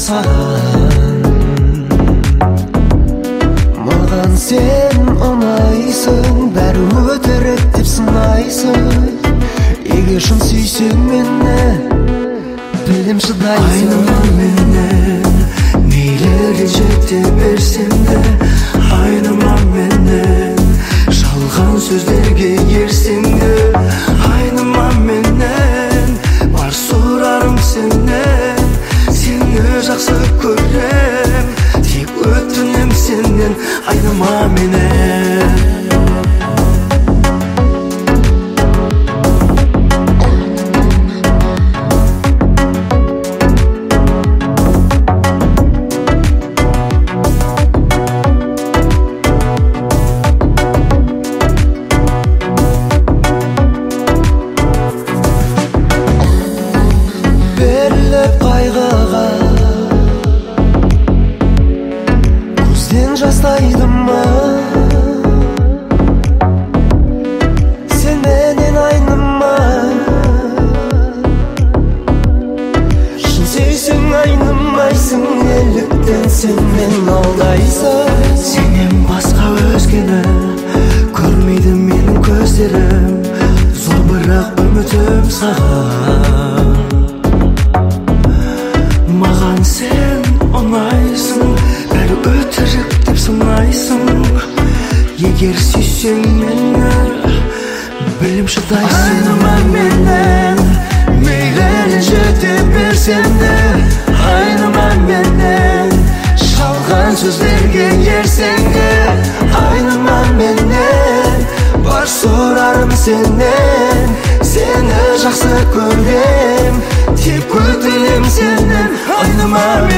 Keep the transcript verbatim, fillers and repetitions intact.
саған. Маған сен ұнайсың, бәрі өтірік деп сынайсың. Егер шын сүйсең мені, білем шыдайсың. Айныма менен, мейлі ренжете берсем де. Айныма менен, жалған сөздерге ерсең де. Айныма менен, бар сұрарым сенен. Сені жақсы көрем, тек өтінем сенен. Айныма менен. Беріліп қайғыға көзден жастайды ма? Сен менен айныма, шын сүйсең айнымайсың. Неліктен сен мен алдайсың? Сенен басқа өзгені көрмейді менің көздерім. Зор бірақ үмітім саған. Маған сен ұнайсың, бәрі өтірік деп сынайсың. Егер сүйсең мені, білем шыдайсың. Айныма менен, мейлі ренжете берсем де. Айныма менен, жалған сөздерге ерсең де. Айныма менен, бар сұрарым сенен. Сені жақсы көрем, тек өтінем сенен. Айныма